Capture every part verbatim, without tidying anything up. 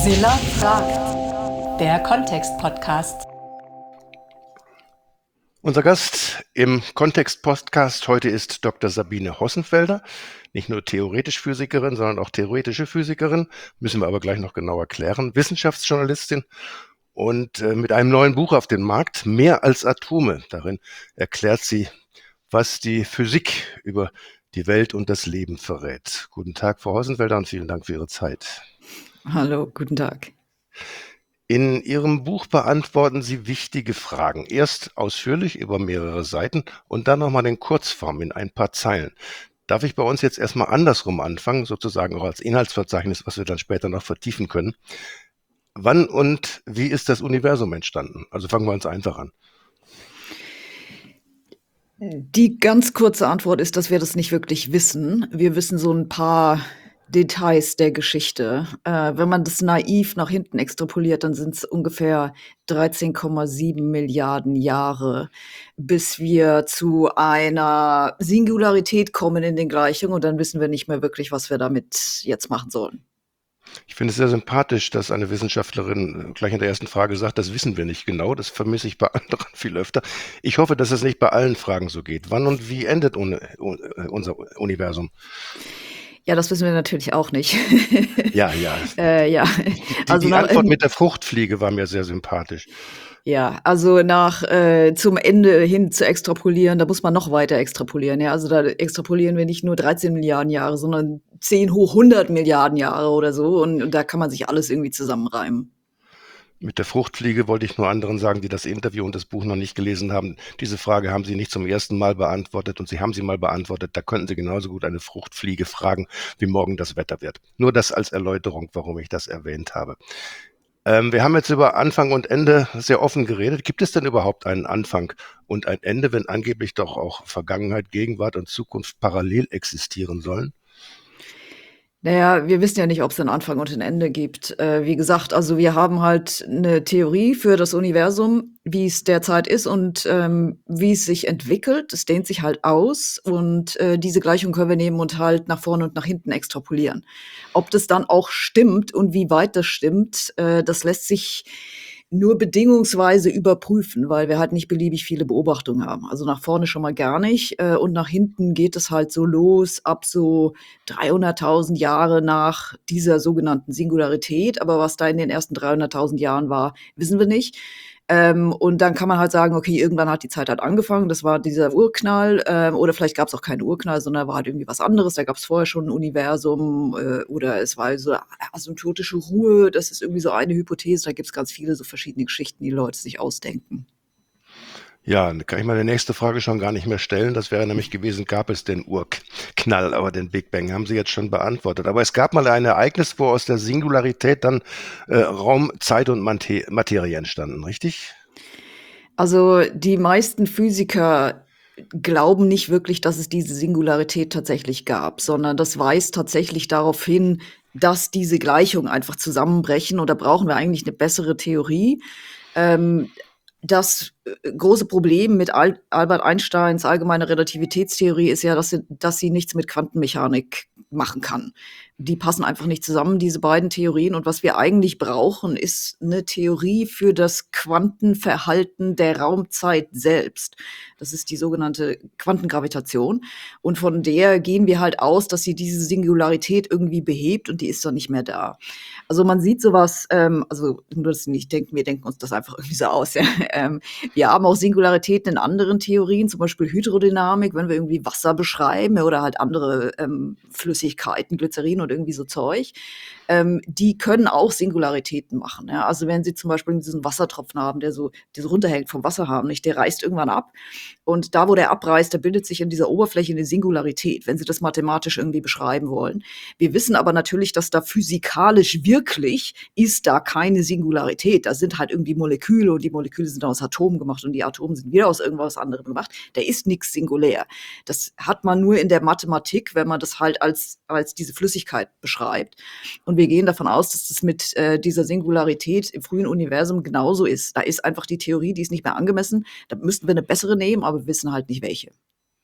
Silla fragt, der Kontext-Podcast. Unser Gast im Kontext-Podcast heute ist Doktor Sabine Hossenfelder, nicht nur theoretisch Physikerin, sondern auch theoretische Physikerin, müssen wir aber gleich noch genauer klären, Wissenschaftsjournalistin und äh, mit einem neuen Buch auf den Markt, Mehr als Atome. Darin erklärt sie, was die Physik über die Welt und das Leben verrät. Guten Tag, Frau Hossenfelder, und vielen Dank für Ihre Zeit. Hallo, guten Tag. In Ihrem Buch beantworten Sie wichtige Fragen. Erst ausführlich über mehrere Seiten und dann nochmal in Kurzform in ein paar Zeilen. Darf ich bei uns jetzt erstmal andersrum anfangen, sozusagen auch als Inhaltsverzeichnis, was wir dann später noch vertiefen können. Wann und wie ist das Universum entstanden? Also fangen wir uns einfach an. Die ganz kurze Antwort ist, dass wir das nicht wirklich wissen. Wir wissen so ein paar Details der Geschichte. Äh, wenn man das naiv nach hinten extrapoliert, dann sind es ungefähr dreizehn Komma sieben Milliarden Jahre, bis wir zu einer Singularität kommen in den Gleichungen und dann wissen wir nicht mehr wirklich, was wir damit jetzt machen sollen. Ich finde es sehr sympathisch, dass eine Wissenschaftlerin gleich in der ersten Frage sagt, das wissen wir nicht genau. Das vermisse ich bei anderen viel öfter. Ich hoffe, dass es nicht bei allen Fragen so geht. Wann und wie endet un- un- unser Universum? Ja, das wissen wir natürlich auch nicht. Ja, ja. äh, ja. Die, Also die nach, Antwort mit der Fruchtfliege war mir sehr sympathisch. Ja, also nach äh, zum Ende hin zu extrapolieren, da muss man noch weiter extrapolieren. Ja, also da extrapolieren wir nicht nur dreizehn Milliarden Jahre, sondern zehn hoch hundert Milliarden Jahre oder so. Und, und da kann man sich alles irgendwie zusammenreimen. Mit der Fruchtfliege wollte ich nur anderen sagen, die das Interview und das Buch noch nicht gelesen haben. Diese Frage haben Sie nicht zum ersten Mal beantwortet und Sie haben sie mal beantwortet. Da könnten Sie genauso gut eine Fruchtfliege fragen, wie morgen das Wetter wird. Nur das als Erläuterung, warum ich das erwähnt habe. Ähm, wir haben jetzt über Anfang und Ende sehr offen geredet. Gibt es denn überhaupt einen Anfang und ein Ende, wenn angeblich doch auch Vergangenheit, Gegenwart und Zukunft parallel existieren sollen? Naja, wir wissen ja nicht, ob es einen Anfang und ein Ende gibt. Äh, wie gesagt, also wir haben halt eine Theorie für das Universum, wie es derzeit ist und ähm, wie es sich entwickelt. Es dehnt sich halt aus und äh, diese Gleichung können wir nehmen und halt nach vorne und nach hinten extrapolieren. Ob das dann auch stimmt und wie weit das stimmt, äh, das lässt sich nur bedingungsweise überprüfen, weil wir halt nicht beliebig viele Beobachtungen haben. Also nach vorne schon mal gar nicht äh, und nach hinten geht es halt so los ab so dreihunderttausend Jahre nach dieser sogenannten Singularität. Aber was da in den ersten dreihunderttausend Jahren war, wissen wir nicht. Ähm, und dann kann man halt sagen, okay, irgendwann hat die Zeit halt angefangen, das war dieser Urknall, ähm, oder vielleicht gab es auch keinen Urknall, sondern war halt irgendwie was anderes, da gab es vorher schon ein Universum, äh, oder es war so asymptotische Ruhe, das ist irgendwie so eine Hypothese, da gibt es ganz viele so verschiedene Geschichten, die Leute sich ausdenken. Ja, dann kann ich meine nächste Frage schon gar nicht mehr stellen. Das wäre nämlich gewesen, gab es den Urknall, aber den Big Bang haben Sie jetzt schon beantwortet. Aber es gab mal ein Ereignis, wo aus der Singularität dann äh, Raum, Zeit und Mate- Materie entstanden, richtig? Also die meisten Physiker glauben nicht wirklich, dass es diese Singularität tatsächlich gab, sondern das weist tatsächlich darauf hin, dass diese Gleichungen einfach zusammenbrechen. Und da brauchen wir eigentlich eine bessere Theorie. Ähm, das äh, große Problem mit Al Albert Einsteins allgemeine Relativitätstheorie ist ja, dass sie, dass sie nichts mit Quantenmechanik machen kann. Die passen einfach nicht zusammen, diese beiden Theorien. Und was wir eigentlich brauchen, ist eine Theorie für das Quantenverhalten der Raumzeit selbst. Das ist die sogenannte Quantengravitation. Und von der gehen wir halt aus, dass sie diese Singularität irgendwie behebt und die ist dann nicht mehr da. Also man sieht sowas, ähm, also nur, dass Sie nicht denken, wir denken uns das einfach irgendwie so aus. Ja. Ähm, wir haben auch Singularitäten in anderen Theorien, zum Beispiel Hydrodynamik, wenn wir irgendwie Wasser beschreiben oder halt andere ähm, Flüssigkeiten, Glycerin und irgendwie so Zeug. Ähm, die können auch Singularitäten machen. Ja? Also wenn Sie zum Beispiel diesen Wassertropfen haben, der so, der so runterhängt vom Wasser haben, nicht, der reißt irgendwann ab. Und da, wo der abreißt, da bildet sich in dieser Oberfläche eine Singularität, wenn Sie das mathematisch irgendwie beschreiben wollen. Wir wissen aber natürlich, dass da physikalisch wirklich ist da keine Singularität. Da sind halt irgendwie Moleküle und die Moleküle sind aus Atomen gemacht und die Atome sind wieder aus irgendwas anderem gemacht. Da ist nichts singulär. Das hat man nur in der Mathematik, wenn man das halt als, als diese Flüssigkeit beschreibt. Und wir gehen davon aus, dass das mit äh, dieser Singularität im frühen Universum genauso ist. Da ist einfach die Theorie, die ist nicht mehr angemessen. Da müssten wir eine bessere nehmen, aber wir wissen halt nicht welche.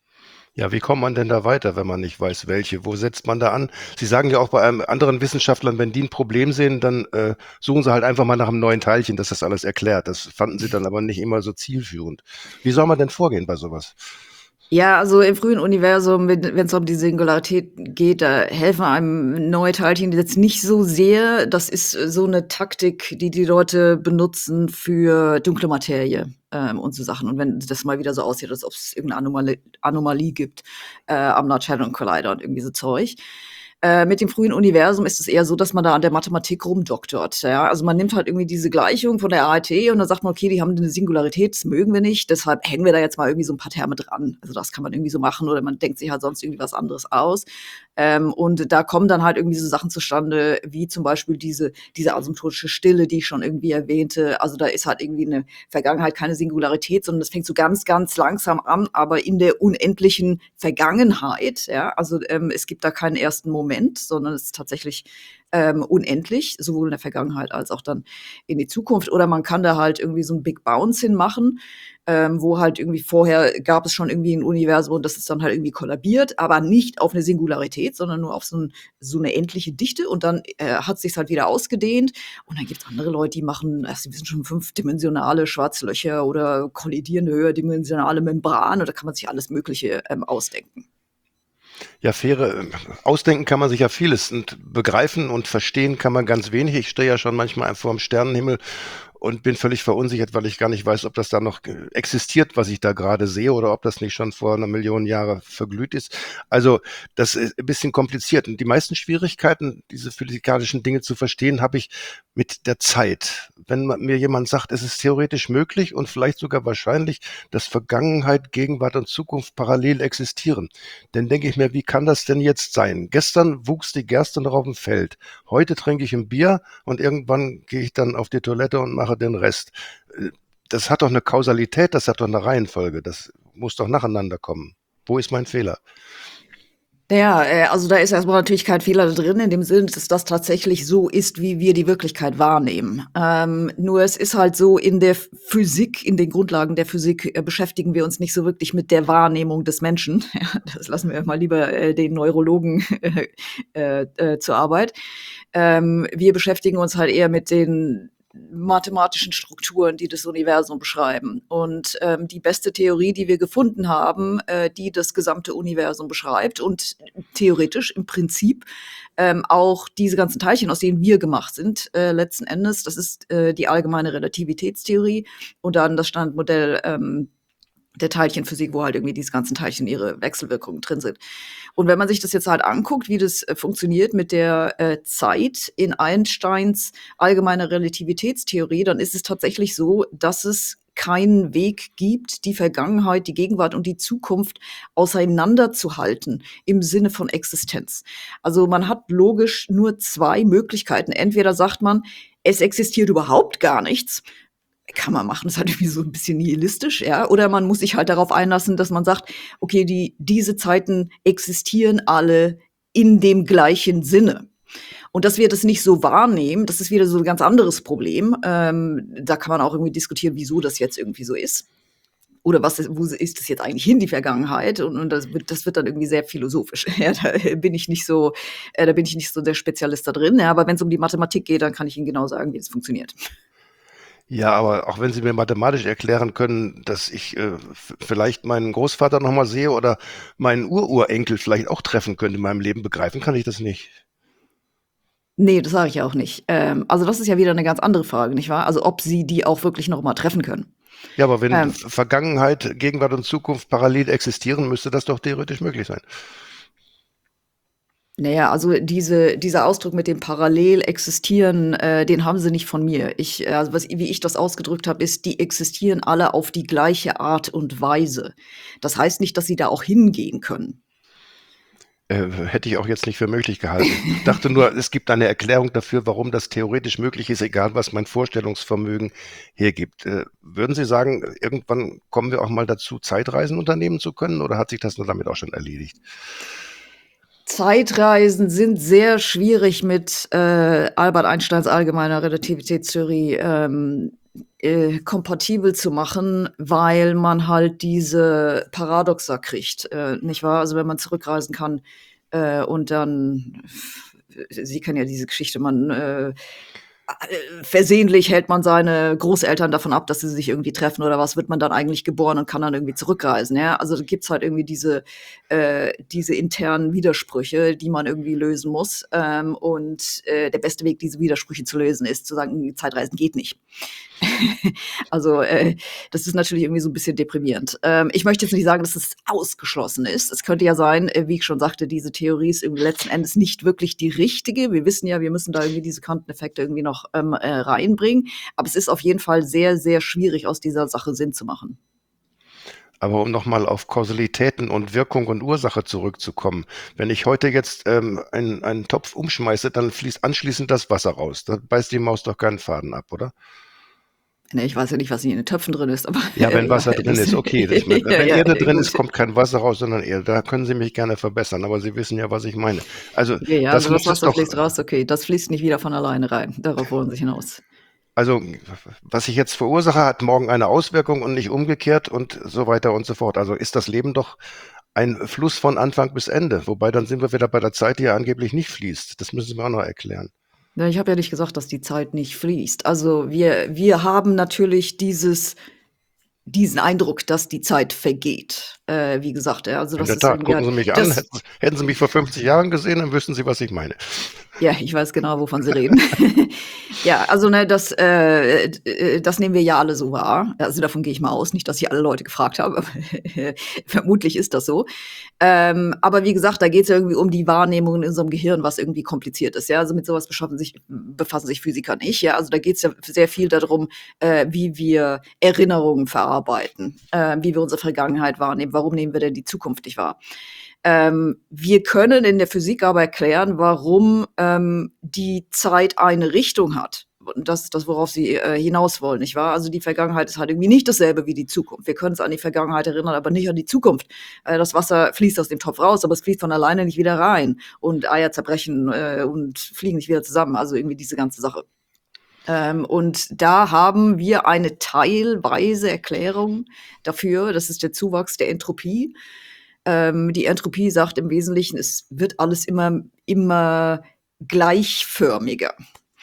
Ja, wie kommt man denn da weiter, wenn man nicht weiß, welche? Wo setzt man da an? Sie sagen ja auch bei einem anderen Wissenschaftlern, wenn die ein Problem sehen, dann äh, suchen sie halt einfach mal nach einem neuen Teilchen, das das alles erklärt. Das fanden sie dann aber nicht immer so zielführend. Wie soll man denn vorgehen bei sowas? Ja, also im frühen Universum, wenn es um die Singularität geht, da helfen einem neue Teilchen jetzt nicht so sehr. Das ist äh, so eine Taktik, die die Leute benutzen für dunkle Materie ähm, und so Sachen. Und wenn das mal wieder so aussieht, als ob es irgendeine Anomalie, Anomalie gibt äh, am Large Hadron Collider und irgendwie so Zeug. Äh, mit dem frühen Universum ist es eher so, dass man da an der Mathematik rumdoktort. Ja? Also man nimmt halt irgendwie diese Gleichung von der A R T und dann sagt man, okay, die haben eine Singularität, das mögen wir nicht, deshalb hängen wir da jetzt mal irgendwie so ein paar Terme dran. Also das kann man irgendwie so machen oder man denkt sich halt sonst irgendwie was anderes aus. Ähm, und da kommen dann halt irgendwie so Sachen zustande, wie zum Beispiel diese, diese asymptotische Stille, die ich schon irgendwie erwähnte. Also da ist halt irgendwie eine Vergangenheit keine Singularität, sondern das fängt so ganz, ganz langsam an, aber in der unendlichen Vergangenheit. Ja? Also ähm, es gibt da keinen ersten Moment, sondern es ist tatsächlich ähm, unendlich, sowohl in der Vergangenheit als auch dann in die Zukunft. Oder man kann da halt irgendwie so ein Big Bounce hinmachen, ähm, wo halt irgendwie vorher gab es schon irgendwie ein Universum und das ist dann halt irgendwie kollabiert, aber nicht auf eine Singularität, sondern nur auf so, ein, so eine endliche Dichte und dann äh, hat es sich halt wieder ausgedehnt und dann gibt es andere Leute, die machen, also die wissen schon fünfdimensionale Schwarzlöcher oder kollidierende höherdimensionale Membranen, oder kann man sich alles Mögliche ähm, ausdenken. Ja, faire, ausdenken kann man sich ja vieles und begreifen und verstehen kann man ganz wenig. Ich stehe ja schon manchmal vor dem Sternenhimmel und bin völlig verunsichert, weil ich gar nicht weiß, ob das da noch existiert, was ich da gerade sehe, oder ob das nicht schon vor einer Million Jahre verglüht ist. Also das ist ein bisschen kompliziert. Und die meisten Schwierigkeiten, diese physikalischen Dinge zu verstehen, habe ich mit der Zeit. Wenn mir jemand sagt, es ist theoretisch möglich und vielleicht sogar wahrscheinlich, dass Vergangenheit, Gegenwart und Zukunft parallel existieren, dann denke ich mir, wie kann das denn jetzt sein? Gestern wuchs die Gerste noch auf dem Feld. Heute trinke ich ein Bier und irgendwann gehe ich dann auf die Toilette und mache den Rest. Das hat doch eine Kausalität, das hat doch eine Reihenfolge. Das muss doch nacheinander kommen. Wo ist mein Fehler? Ja, äh, also da ist erstmal natürlich kein Fehler drin, in dem Sinne, dass das tatsächlich so ist, wie wir die Wirklichkeit wahrnehmen. Ähm, nur es ist halt so, in der Physik, in den Grundlagen der Physik äh, beschäftigen wir uns nicht so wirklich mit der Wahrnehmung des Menschen. Ja, das lassen wir mal lieber äh, den Neurologen äh, äh, äh, zur Arbeit. Ähm, wir beschäftigen uns halt eher mit den mathematischen Strukturen, die das Universum beschreiben. Und ähm, die beste Theorie, die wir gefunden haben, äh, die das gesamte Universum beschreibt und theoretisch im Prinzip ähm, auch diese ganzen Teilchen, aus denen wir gemacht sind, äh, letzten Endes, das ist äh, die allgemeine Relativitätstheorie und dann das Standardmodell ähm, der Teilchenphysik, wo halt irgendwie diese ganzen Teilchen ihre Wechselwirkungen drin sind. Und wenn man sich das jetzt halt anguckt, wie das äh, funktioniert mit der äh, Zeit in Einsteins allgemeiner Relativitätstheorie, dann ist es tatsächlich so, dass es keinen Weg gibt, die Vergangenheit, die Gegenwart und die Zukunft auseinanderzuhalten im Sinne von Existenz. Also man hat logisch nur zwei Möglichkeiten. Entweder sagt man, es existiert überhaupt gar nichts, kann man machen, das ist halt irgendwie so ein bisschen nihilistisch, ja. Oder man muss sich halt darauf einlassen, dass man sagt, okay, die, diese Zeiten existieren alle in dem gleichen Sinne. Und dass wir das nicht so wahrnehmen, das ist wieder so ein ganz anderes Problem. Ähm, da kann man auch irgendwie diskutieren, wieso das jetzt irgendwie so ist. Oder was ist, wo ist das jetzt eigentlich hin, die Vergangenheit? Und, und das, wird, das wird dann irgendwie sehr philosophisch. Ja, da bin ich nicht so, äh, da bin ich nicht so der Spezialist da drin. Ja, aber wenn es um die Mathematik geht, dann kann ich Ihnen genau sagen, wie das funktioniert. Ja, aber auch wenn Sie mir mathematisch erklären können, dass ich äh, f- vielleicht meinen Großvater nochmal sehe oder meinen Ururenkel vielleicht auch treffen könnte in meinem Leben, begreifen kann ich das nicht. Nee, das sage ich ja auch nicht. Ähm, also das ist ja wieder eine ganz andere Frage, nicht wahr? Also ob Sie die auch wirklich noch mal treffen können. Ja, aber wenn Ähm, F- Vergangenheit, Gegenwart und Zukunft parallel existieren, müsste das doch theoretisch möglich sein. na ja, also diese dieser Ausdruck mit dem parallel existieren, äh, den haben Sie nicht von mir. Ich äh, also was wie ich das ausgedrückt habe, ist, die existieren alle auf die gleiche Art und Weise. Das heißt nicht, dass Sie da auch hingehen können. Äh, hätte ich auch jetzt nicht für möglich gehalten. Ich dachte nur, es gibt eine Erklärung dafür, warum das theoretisch möglich ist, egal was mein Vorstellungsvermögen hergibt. Äh, würden Sie sagen, irgendwann kommen wir auch mal dazu, Zeitreisen unternehmen zu können, oder hat sich das nur damit auch schon erledigt? Zeitreisen sind sehr schwierig mit äh, Albert Einsteins allgemeiner Relativitätstheorie. Ähm, äh, kompatibel zu machen, weil man halt diese Paradoxa kriegt, äh, nicht wahr? Also wenn man zurückreisen kann äh, und dann, Sie kennen ja diese Geschichte, man äh, versehentlich hält man seine Großeltern davon ab, dass sie sich irgendwie treffen oder was, wird man dann eigentlich geboren und kann dann irgendwie zurückreisen, ja? Also da gibt's halt irgendwie diese, äh, diese internen Widersprüche, die man irgendwie lösen muss. Ähm, und äh, der beste Weg, diese Widersprüche zu lösen, ist zu sagen, Zeitreisen geht nicht. Also äh, das ist natürlich irgendwie so ein bisschen deprimierend. Ähm, ich möchte jetzt nicht sagen, dass es ausgeschlossen ist. Es könnte ja sein, äh, wie ich schon sagte, diese Theorie ist irgendwie letzten Endes nicht wirklich die richtige. Wir wissen ja, wir müssen da irgendwie diese Quanteneffekte irgendwie noch ähm, äh, reinbringen. Aber es ist auf jeden Fall sehr, sehr schwierig, aus dieser Sache Sinn zu machen. Aber um nochmal auf Kausalitäten und Wirkung und Ursache zurückzukommen, wenn ich heute jetzt ähm, einen, einen Topf umschmeiße, dann fließt anschließend das Wasser raus. Da beißt die Maus doch keinen Faden ab, oder? Ne, ich weiß ja nicht, was in den Töpfen drin ist, aber Ja, wenn äh, Wasser ja, drin das ist, okay. Ich meine, ja, wenn ja, Erde drin gut. ist, kommt kein Wasser raus, sondern Erde. Da können Sie mich gerne verbessern, aber Sie wissen ja, was ich meine. Also Ja, ja, das also das muss es Wasser doch, fließt raus, okay, das fließt nicht wieder von alleine rein. Darauf wollen Sie hinaus. also was ich jetzt verursache, hat morgen eine Auswirkung und nicht umgekehrt und so weiter und so fort. Also ist das Leben doch ein Fluss von Anfang bis Ende. Wobei dann sind wir wieder bei der Zeit, die ja angeblich nicht fließt. Das müssen Sie mir auch noch erklären. Ja, ich habe ja nicht gesagt, dass die Zeit nicht fließt. Also wir, wir haben natürlich dieses, diesen Eindruck, dass die Zeit vergeht. Äh, wie gesagt, ja, also In das der ist Tat, irgendwie gucken halt, Sie mich an. das, Hätten, hätten Sie mich vor fünfzig Jahren gesehen, dann wüssten Sie, was ich meine. ja, ich weiß genau, wovon Sie reden. Ja, also ne, das, äh, äh, das nehmen wir ja alle so wahr. Also davon gehe ich mal aus. Nicht, dass ich alle Leute gefragt habe, aber vermutlich ist das so. Ähm, aber wie gesagt, da geht es ja irgendwie um die Wahrnehmung in unserem Gehirn, was irgendwie kompliziert ist. Ja, also mit sowas beschaffen sich, befassen sich Physiker nicht. Ja, also da geht es ja sehr viel darum, äh, wie wir Erinnerungen verarbeiten, äh, wie wir unsere Vergangenheit wahrnehmen. Warum nehmen wir denn die Zukunft nicht wahr? Ähm, wir können in der Physik aber erklären, warum ähm, die Zeit eine Richtung hat. Und das ist das, worauf Sie äh, hinaus wollen, nicht wahr? Also die Vergangenheit ist halt irgendwie nicht dasselbe wie die Zukunft. Wir können uns an die Vergangenheit erinnern, aber nicht an die Zukunft. Äh, das Wasser fließt aus dem Topf raus, aber es fließt von alleine nicht wieder rein. Und Eier zerbrechen äh, und fliegen nicht wieder zusammen. Also irgendwie diese ganze Sache. Ähm, und da haben wir eine teilweise Erklärung dafür. Das ist der Zuwachs der Entropie. Ähm, die Entropie sagt im Wesentlichen, es wird alles immer, immer gleichförmiger.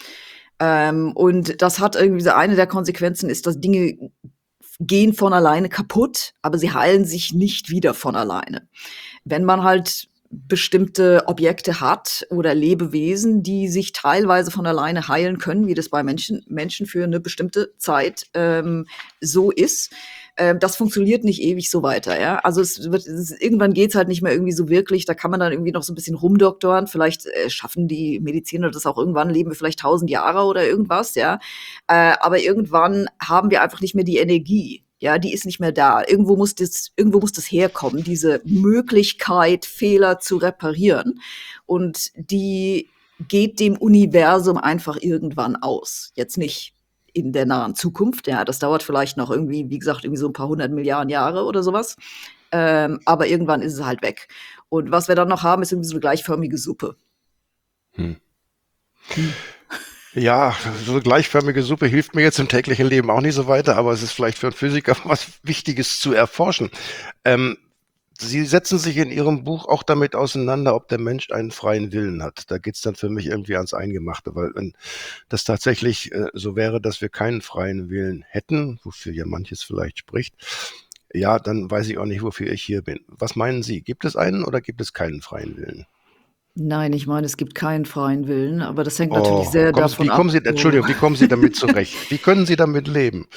Ähm, und das hat irgendwie so eine der Konsequenzen ist, dass Dinge gehen von alleine kaputt, aber sie heilen sich nicht wieder von alleine. Wenn man halt bestimmte Objekte hat oder Lebewesen, die sich teilweise von alleine heilen können, wie das bei Menschen, Menschen für eine bestimmte Zeit ähm, so ist, ähm, das funktioniert nicht ewig so weiter. Ja? Also es wird, es, irgendwann geht's halt nicht mehr irgendwie so wirklich, da kann man dann irgendwie noch so ein bisschen rumdoktoren, vielleicht äh, schaffen die Mediziner das auch irgendwann, leben wir vielleicht tausend Jahre oder irgendwas, ja. Äh, aber irgendwann haben wir einfach nicht mehr die Energie. Ja, die ist nicht mehr da. Irgendwo muss das, irgendwo muss das herkommen, diese Möglichkeit, Fehler zu reparieren. Und die geht dem Universum einfach irgendwann aus. Jetzt nicht in der nahen Zukunft. Ja, das dauert vielleicht noch irgendwie, wie gesagt, irgendwie so ein paar hundert Milliarden Jahre oder sowas. Ähm, aber irgendwann ist es halt weg. Und was wir dann noch haben, ist irgendwie so eine gleichförmige Suppe. Hm. Hm. Ja, so eine gleichförmige Suppe hilft mir jetzt im täglichen Leben auch nicht so weiter, aber es ist vielleicht für einen Physiker was Wichtiges zu erforschen. Ähm, Sie setzen sich in Ihrem Buch auch damit auseinander, ob der Mensch einen freien Willen hat. Da geht's dann für mich irgendwie ans Eingemachte, weil wenn das tatsächlich äh, so wäre, dass wir keinen freien Willen hätten, wofür ja manches vielleicht spricht, ja, dann weiß ich auch nicht, wofür ich hier bin. Was meinen Sie? Gibt es einen oder gibt es keinen freien Willen? Nein, ich meine, es gibt keinen freien Willen, aber das hängt natürlich Oh, sehr kommen Sie, davon wie kommen ab, Sie, wo Entschuldigung, wie kommen Sie damit zurecht? Wie können Sie damit leben?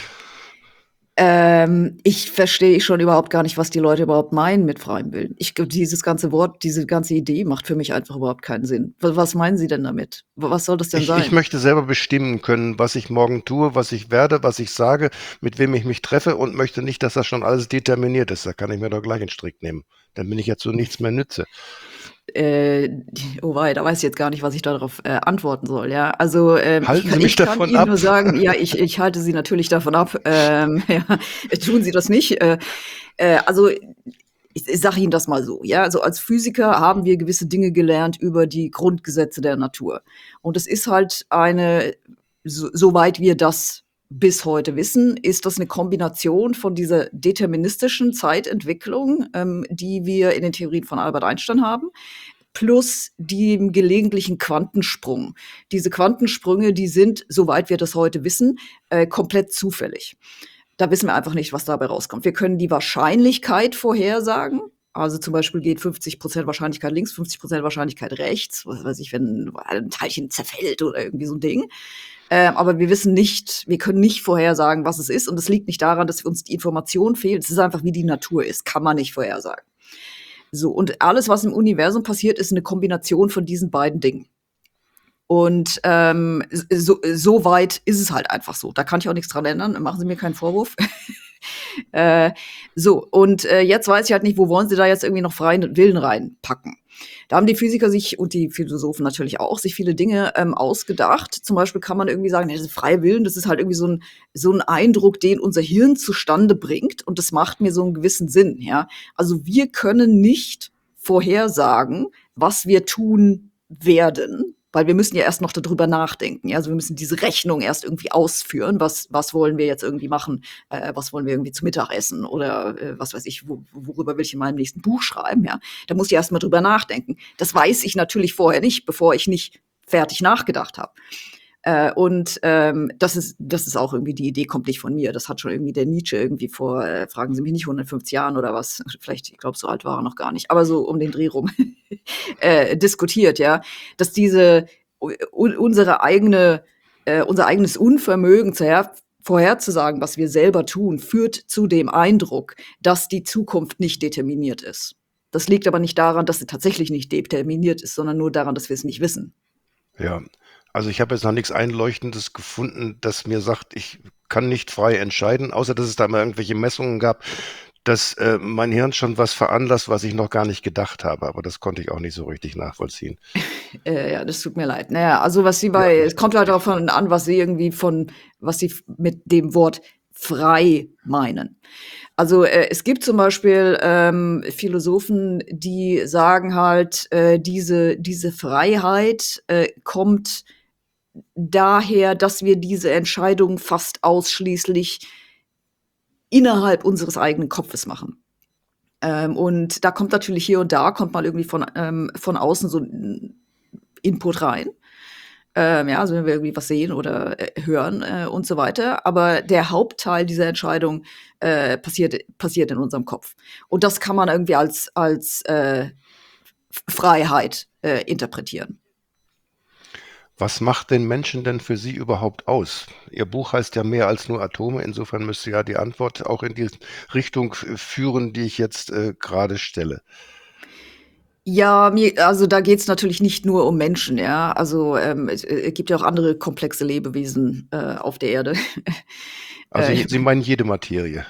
Ähm, ich verstehe schon überhaupt gar nicht, was die Leute überhaupt meinen mit freiem Willen. Ich dieses ganze Wort, diese ganze Idee macht für mich einfach überhaupt keinen Sinn. W was meinen Sie denn damit? W was soll das denn Ich, ich sein? möchte selber bestimmen können, was ich morgen tue, was ich werde, was ich sage, mit wem ich mich treffe und möchte nicht, dass das schon alles determiniert ist. Da kann ich mir doch gleich einen Strick nehmen. Dann bin ich ja zu nichts mehr nütze. Äh, oh wei, da weiß ich jetzt gar nicht, was ich darauf äh, antworten soll. Ja, also ähm, ich Halten Sie kann, mich ich kann davon Ihnen nur ab. sagen, ja, ich, ich halte Sie natürlich davon ab. Ähm, ja, tun Sie das nicht. Äh, äh, also ich, ich sage Ihnen das mal so. Ja, also als Physiker haben wir gewisse Dinge gelernt über die Grundgesetze der Natur. Und es ist halt eine, so, soweit wir das bis heute wissen, ist das eine Kombination von dieser deterministischen Zeitentwicklung, ähm, die wir in den Theorien von Albert Einstein haben, plus dem gelegentlichen Quantensprung. Diese Quantensprünge, die sind, soweit wir das heute wissen, äh, komplett zufällig. Da wissen wir einfach nicht, was dabei rauskommt. Wir können die Wahrscheinlichkeit vorhersagen. Also zum Beispiel geht fünfzig Prozent Wahrscheinlichkeit links, fünfzig Prozent Wahrscheinlichkeit rechts. Was weiß ich, wenn ein Teilchen zerfällt oder irgendwie so ein Ding. Ähm, aber wir wissen nicht, wir können nicht vorhersagen, was es ist. Und es liegt nicht daran, dass uns die Information fehlt. Es ist einfach, wie die Natur ist. Kann man nicht vorhersagen. So, und alles, was im Universum passiert, ist eine Kombination von diesen beiden Dingen. Und ähm, so, so weit ist es halt einfach so. Da kann ich auch nichts dran ändern. Machen Sie mir keinen Vorwurf. äh, so, und äh, jetzt weiß ich halt nicht, wo wollen Sie da jetzt irgendwie noch freien Willen reinpacken? Da haben die Physiker sich und die Philosophen natürlich auch sich viele Dinge ähm, ausgedacht. Zum Beispiel kann man irgendwie sagen, das ist freie Willen, das ist halt irgendwie so ein, so ein Eindruck, den unser Hirn zustande bringt. Und das macht mir so einen gewissen Sinn. Ja? Also wir können nicht vorhersagen, was wir tun werden, weil wir müssen ja erst noch darüber nachdenken. Ja? Also wir müssen diese Rechnung erst irgendwie ausführen. Was, was wollen wir jetzt irgendwie machen? Äh, was wollen wir irgendwie zu Mittag essen? Oder äh, was weiß ich, wo, worüber will ich in meinem nächsten Buch schreiben? Ja? Da muss ich erst mal drüber nachdenken. Das weiß ich natürlich vorher nicht, bevor ich nicht fertig nachgedacht habe. Äh, und ähm, das ist das ist auch irgendwie, die Idee kommt nicht von mir. Das hat schon irgendwie der Nietzsche irgendwie vor, äh, fragen Sie mich nicht, hundertfünfzig Jahren oder was. Vielleicht, ich glaube, so alt war er noch gar nicht. Aber so um den Dreh rum äh, diskutiert, ja. Dass diese u- unsere eigene, äh, unser eigenes Unvermögen zu her vorherzusagen, was wir selber tun, führt zu dem Eindruck, dass die Zukunft nicht determiniert ist. Das liegt aber nicht daran, dass sie tatsächlich nicht determiniert ist, sondern nur daran, dass wir es nicht wissen. Ja, also ich habe jetzt noch nichts Einleuchtendes gefunden, das mir sagt, ich kann nicht frei entscheiden, außer dass es da mal irgendwelche Messungen gab, dass äh, mein Hirn schon was veranlasst, was ich noch gar nicht gedacht habe. Aber das konnte ich auch nicht so richtig nachvollziehen. Äh, ja, das tut mir leid. Naja, also was sie bei, Ja, es kommt halt darauf an, was sie irgendwie von, was sie f- mit dem Wort frei meinen. Also äh, es gibt zum Beispiel ähm, Philosophen, die sagen halt, äh, diese, diese Freiheit äh, kommt daher, dass wir diese Entscheidung fast ausschließlich innerhalb unseres eigenen Kopfes machen. Ähm, und da kommt natürlich hier und da, kommt mal irgendwie von, ähm, von außen so ein Input rein. Ähm, ja, also wenn wir irgendwie was sehen oder äh, hören äh, und so weiter. Aber der Hauptteil dieser Entscheidung äh, passiert, passiert in unserem Kopf. Und das kann man irgendwie als, als äh, Freiheit äh, interpretieren. was macht den Menschen denn für Sie überhaupt aus? Ihr Buch heißt ja mehr als nur Atome. Insofern müsste ja die Antwort auch in die Richtung äh, führen, die ich jetzt äh, gerade stelle. Ja, mir, also da geht's natürlich nicht nur um Menschen, ja. Also ähm, es, äh, es gibt ja auch andere komplexe Lebewesen äh, auf der Erde. Also äh, Sie meinen jede Materie.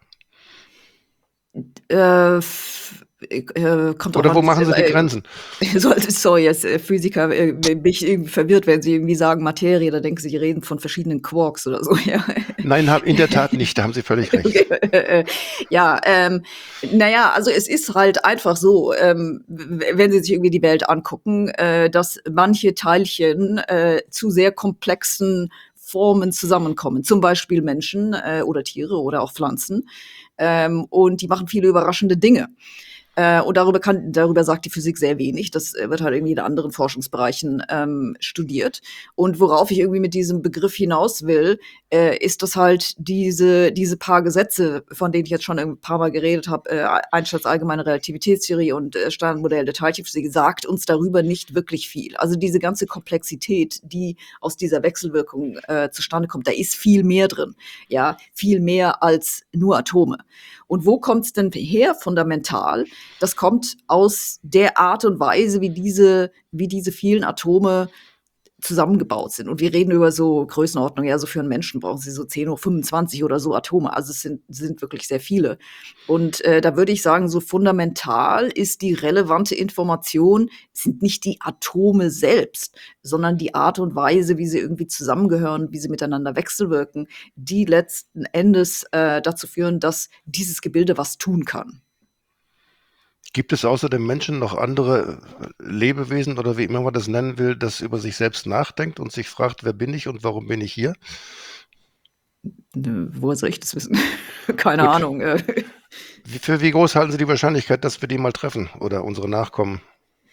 äh, f- äh, kommt drauf Oder wo an, machen Sie die äh, Grenzen? sollte, sorry, als äh, Physiker äh, bin ich irgendwie verwirrt, wenn sie irgendwie sagen Materie, da denken sie, sie reden von verschiedenen Quarks oder so, ja. Nein, hab- in der Tat nicht, da haben Sie völlig recht. Okay. Ja, ähm, naja, also es ist halt einfach so, ähm, w- wenn Sie sich irgendwie die Welt angucken, äh, dass manche Teilchen äh, zu sehr komplexen Formen zusammenkommen, zum Beispiel Menschen äh, oder Tiere oder auch Pflanzen. Ähm, und die machen viele überraschende Dinge. Äh, und darüber kann, darüber sagt die Physik sehr wenig. Das äh, wird halt irgendwie in anderen Forschungsbereichen ähm, studiert. Und worauf ich irgendwie mit diesem Begriff hinaus will, äh, ist, dass halt diese, diese paar Gesetze, von denen ich jetzt schon ein paar Mal geredet habe, äh, Einsteins allgemeine Relativitätstheorie und äh, Standardmodell der Teilchenphysik, sagt uns darüber nicht wirklich viel. Also diese ganze Komplexität, die aus dieser Wechselwirkung äh, zustande kommt, da ist viel mehr drin. Ja, viel mehr als nur Atome. Und wo kommt es denn her fundamental? Das kommt aus der Art und Weise, wie diese, wie diese vielen Atome zusammengebaut sind. Und wir reden über so Größenordnung, ja, so für einen Menschen brauchen sie so zehn hoch fünfundzwanzig oder so Atome. Also es sind, sind wirklich sehr viele. Und äh, da würde ich sagen, so fundamental ist die relevante Information, sind nicht die Atome selbst, sondern die Art und Weise, wie sie irgendwie zusammengehören, wie sie miteinander wechselwirken, die letzten Endes äh, dazu führen, dass dieses Gebilde was tun kann. Gibt es außer dem Menschen noch andere äh, Lebewesen oder wie immer man das nennen will, das über sich selbst nachdenkt und sich fragt, wer bin ich und warum bin ich hier? Nö, woher soll ich das wissen? Keine Gut. Ahnung. Äh. Wie, für wie groß halten Sie die Wahrscheinlichkeit, dass wir die mal treffen oder unsere Nachkommen?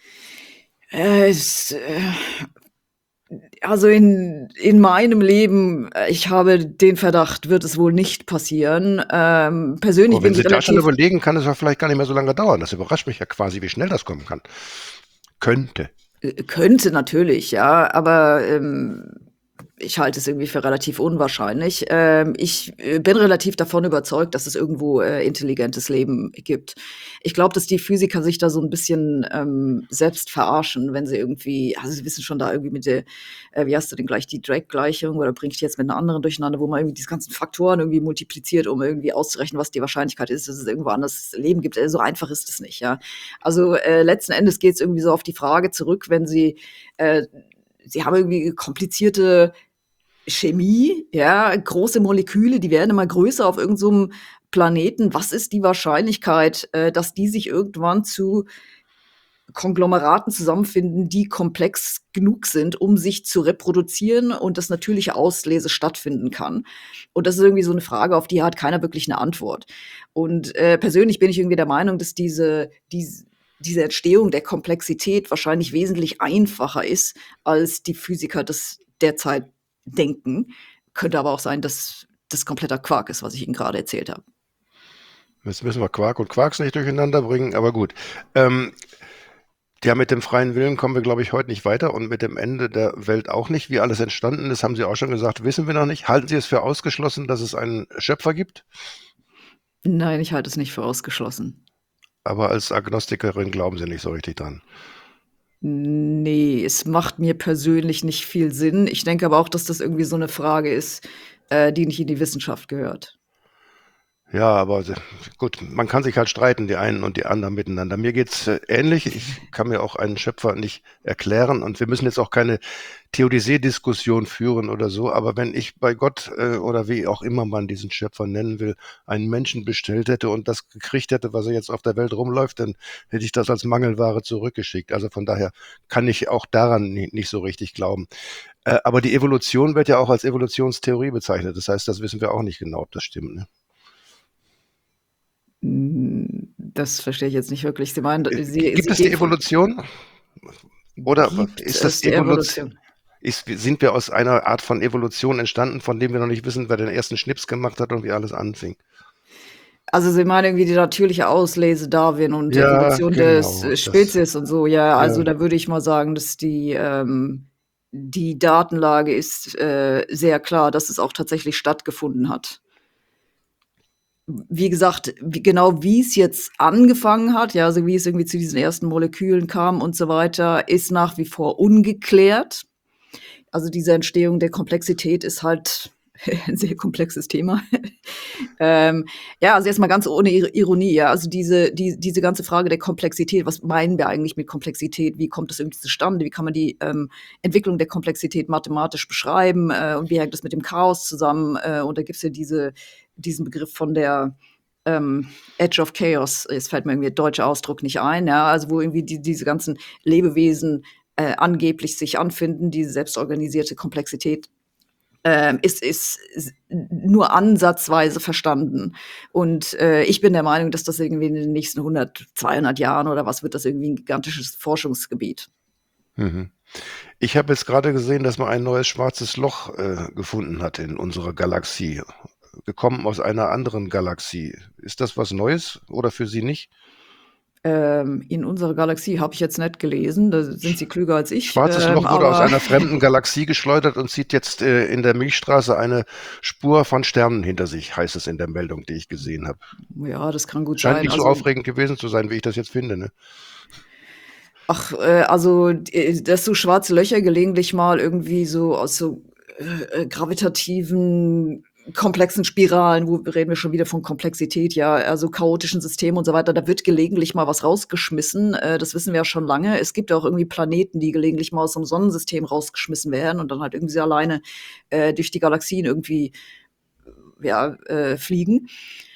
Äh, es, äh, also in, in meinem Leben, äh, ich habe den Verdacht, wird es wohl nicht passieren. Ähm, persönlich Aber wenn bin Sie ich da schon relativ, überlegen, kann es ja vielleicht gar nicht mehr so lange dauern. Das überrascht mich ja quasi, wie schnell das kommen kann. Könnte. äh, könnte natürlich, ja, aber ähm, ich halte es irgendwie für relativ unwahrscheinlich. Ähm, ich äh, bin relativ davon überzeugt, dass es irgendwo äh, intelligentes Leben gibt. Ich glaube, dass die Physiker sich da so ein bisschen ähm, selbst verarschen, wenn sie irgendwie, also sie wissen schon da irgendwie mit der, äh, wie hast du denn gleich, die Drake-Gleichung oder bringe ich die jetzt mit einer anderen durcheinander, wo man irgendwie diese ganzen Faktoren irgendwie multipliziert, um irgendwie auszurechnen, was die Wahrscheinlichkeit ist, dass es irgendwo anders Leben gibt. Also so einfach ist es nicht, ja. Also äh, letzten Endes geht es irgendwie so auf die Frage zurück, wenn sie, äh, sie haben irgendwie komplizierte Chemie, ja, große Moleküle, die werden immer größer auf irgend so 'nem Planeten. Was ist die Wahrscheinlichkeit, äh, dass die sich irgendwann zu Konglomeraten zusammenfinden, die komplex genug sind, um sich zu reproduzieren und dass natürliche Auslese stattfinden kann? Und das ist irgendwie so 'ne Frage, auf die hat keiner wirklich 'ne Antwort. Und, äh, persönlich bin ich irgendwie der Meinung, dass diese dies diese Entstehung der Komplexität wahrscheinlich wesentlich einfacher ist, als die Physiker das derzeit denken. Könnte aber auch sein, dass das kompletter Quark ist, was ich Ihnen grade erzählt habe. Jetzt müssen wir Quark und Quarks nicht durcheinander bringen, aber gut. Ähm, ja, mit dem freien Willen kommen wir, glaube ich, heute nicht weiter und mit dem Ende der Welt auch nicht. Wie alles entstanden ist, haben Sie auch schon gesagt, wissen wir noch nicht. Halten Sie es für ausgeschlossen, dass es einen Schöpfer gibt? Nein, ich halte es nicht für ausgeschlossen. Aber als Agnostikerin glauben Sie nicht so richtig dran. Ne, es macht mir persönlich nicht viel Sinn. Ich denke aber auch, dass das irgendwie so 'ne Frage ist, äh, die nicht in die Wissenschaft gehört. Ja, aber se gut, man kann sich halt streiten, die einen und die anderen miteinander. Mir geht's, äh, ähnlich. Ich kann mir auch einen Schöpfer nicht erklären und wir müssen jetzt auch keine Theodizee-Diskussion führen oder so, aber wenn ich bei Gott, äh, oder wie auch immer man diesen Schöpfer nennen will, einen Menschen bestellt hätte und das gekriegt hätte, was er jetzt auf der Welt rumläuft, dann hätte ich das als Mangelware zurückgeschickt. Also, von daher kann ich auch daran ni nicht so richtig glauben. Äh, aber die Evolution wird ja auch als Evolutionstheorie bezeichnet. Das heißt, das wissen wir auch nicht genau, ob das stimmt, ne? Hm, das verstehe ich jetzt nicht wirklich. Sie meinen, Äh, d gi Sie gibt Sie es die gehen von Evolution? Oder w gibt ist das es die Evolutio Evolution? ist sind wir aus einer Art von Evolution entstanden, von dem wir noch nicht wissen, wer den ersten Schnips gemacht hat und wie alles anfing? Also, Sie meinen irgendwie die natürliche Auslese, Darwin und Ja, Evolution des genau, äh, das Spezies und so. Ja, ja. also, da würde ich mal sagen, dass die, ähm die Datenlage ist, äh, sehr klar, dass es auch tatsächlich stattgefunden hat. W wie gesagt, wie genau wie's jetzt angefangen hat, ja, also, wie es irgendwie zu diesen ersten Molekülen kam und so weiter, ist nach wie vor ungeklärt. Also, diese Entstehung der Komplexität ist halt 'n sehr komplexes Thema. Ähm, ja, also, jetzt mal ganz ohne Ir Ironie, ja. Also, diese die diese ganze Frage der Komplexität, was meinen wir eigentlich mit Komplexität? Wie kommt das irgendwie zustande? Wie kann man die, ähm, Entwicklung der Komplexität mathematisch beschreiben, äh, und wie hängt das mit dem Chaos zusammen? Äh, und da gibt's ja diese diesen Begriff von der, ähm, Edge of Chaos. Jetzt fällt mir irgendwie der deutsche Ausdruck nicht ein, ja, also, wo irgendwie die diese ganzen Lebewesen, äh, angeblich sich anfinden, diese selbstorganisierte Komplexität, ähm, ist ist s n nur ansatzweise verstanden. Und, äh, ich bin der Meinung, dass das irgendwie in den nächsten hundert, zweihundert Jahren oder was wird das irgendwie 'n gigantisches Forschungsgebiet. Mhm. Ich habe jetzt grade gesehen, dass man ein neues schwarzes Loch, äh, gefunden hat in unserer Galaxie, gekommen aus einer anderen Galaxie. Ist das was Neues oder für Sie nicht? Ähm, in unserer Galaxie habe ich jetzt nicht gelesen, da sind Sch Sie klüger als ich, schwarzes ähm, Loch wurde aus aber einer fremden Galaxie geschleudert und zieht jetzt, äh, in der Milchstraße eine Spur von Sternen hinter sich, heißt es in der Meldung, die ich gesehen habe. Ja, das kann gut Scheint sein. nicht so Also aufregend gewesen zu sein, wie ich das jetzt finde, ne? Ach, äh, also, d äh, dass so schwarze Löcher gelegentlich mal irgendwie so aus so, äh, äh, gravitativen, komplexen Spiralen, wo reden wir schon wieder von Komplexität, ja, also, chaotischen Systemen und so weiter, da wird gelegentlich mal was rausgeschmissen. Äh, das wissen wir ja schon lange. Es gibt ja auch irgendwie Planeten, die gelegentlich mal aus so 'nem Sonnensystem rausgeschmissen werden und dann halt irgendwie so alleine, äh, durch die Galaxien irgendwie, ja, äh, fliegen.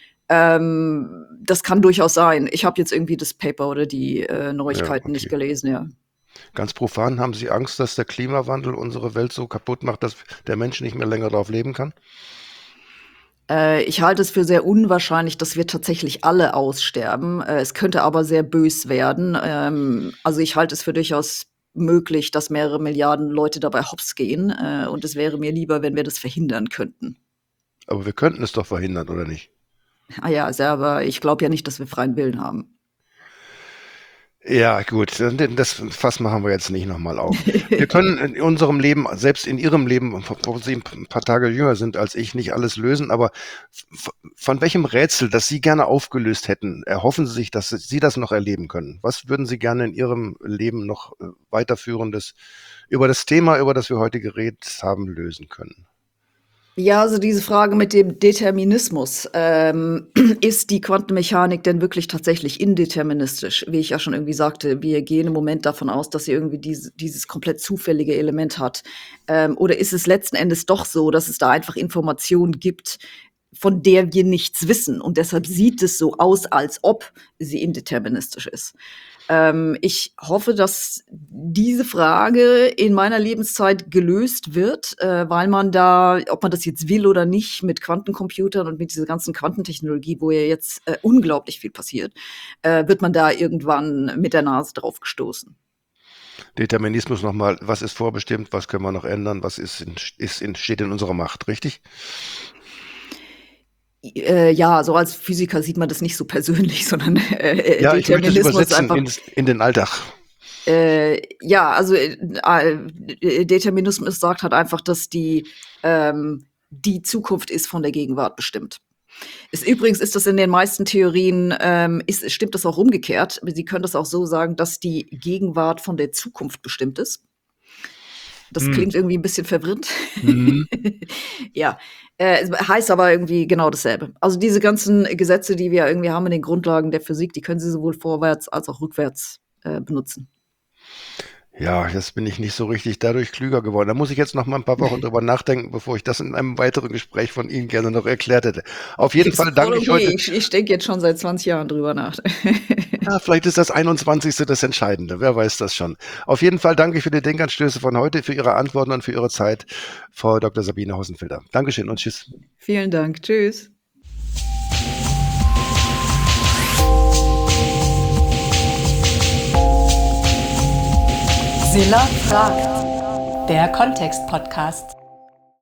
Ähm, das kann durchaus sein. Ich habe jetzt irgendwie das Paper oder die, äh, Ja, Neuigkeiten nicht okay. gelesen, ja. Ganz profan, haben Sie Angst, dass der Klimawandel unsere Welt so kaputt macht, dass der Mensch nicht mehr länger drauf leben kann? Äh, ich halte es für sehr unwahrscheinlich, dass wir tatsächlich alle aussterben. Äh, es könnte aber sehr bös werden. Ähm, also ich halte es für durchaus möglich, dass mehrere Milliarden Leute dabei hops gehen. Äh, und es wäre mir lieber, wenn wir das verhindern könnten. Aber wir könnten es doch verhindern, oder nicht? Ah ja, also, aber ich glaube ja nicht, dass wir freien Willen haben. Ja, gut, das Fass machen wir jetzt nicht nochmal auf. Wir können in unserem Leben, selbst in Ihrem Leben, wo Sie ein paar Tage jünger sind als ich, nicht alles lösen, aber von welchem Rätsel, das Sie gerne aufgelöst hätten, erhoffen Sie sich, dass Sie das noch erleben können? Was würden Sie gerne in Ihrem Leben noch weiterführendes über das Thema, über das wir heute geredet haben, lösen können? Ja, also diese Frage mit dem Determinismus. Ähm, ist die Quantenmechanik denn wirklich tatsächlich indeterministisch? Wie ich ja schon irgendwie sagte, wir gehen im Moment davon aus, dass sie irgendwie diese, dieses komplett zufällige Element hat. Ähm, oder ist es letzten Endes doch so, dass es da einfach Informationen gibt, von der wir nichts wissen? Und deshalb sieht es so aus, als ob sie indeterministisch ist. Ähm, ich hoffe, dass diese Frage in meiner Lebenszeit gelöst wird, äh, weil man da, ob man das jetzt will oder nicht, mit Quantencomputern und mit dieser ganzen Quantentechnologie, wo ja jetzt äh, unglaublich viel passiert, äh, wird man da irgendwann mit der Nase drauf gestoßen. Determinismus nochmal, was ist vorbestimmt, was können wir noch ändern, was ist in, ist in, steht in unserer Macht, richtig? Äh, ja, so als Physiker sieht man das nicht so persönlich, sondern äh, Ja, ich möchte es Determinismus übersetzen einfach. in, in den Alltag. Äh, ja, also äh, äh, Determinismus sagt halt einfach, dass die, ähm, die Zukunft ist von der Gegenwart bestimmt. Ist, übrigens ist das in den meisten Theorien, ähm, ist, stimmt das auch umgekehrt. Sie können das auch so sagen, dass die Gegenwart von der Zukunft bestimmt ist. Das Hm. klingt irgendwie ein bisschen verwirrend. Mhm. Ja, äh, es heißt aber irgendwie genau dasselbe. Also diese ganzen Gesetze, die wir irgendwie haben in den Grundlagen der Physik, die können Sie sowohl vorwärts als auch rückwärts äh, benutzen. Ja, jetzt bin ich nicht so richtig dadurch klüger geworden. Da muss ich jetzt noch mal ein paar Wochen drüber nachdenken, bevor ich das in einem weiteren Gespräch von Ihnen gerne noch erklärt hätte. Auf jeden Ist Fall voll danke ich okay. heute. Ich, ich denke jetzt schon seit zwanzig Jahren drüber nach. Ja, vielleicht ist das einundzwanzigste das Entscheidende. Wer weiß das schon. Auf jeden Fall danke für die Denkanstöße von heute, für Ihre Antworten und für Ihre Zeit, Frau Doktor Sabine Hossenfelder. Dankeschön und tschüss. Vielen Dank. Tschüss. Silla fragt. Der Kontext-Podcast.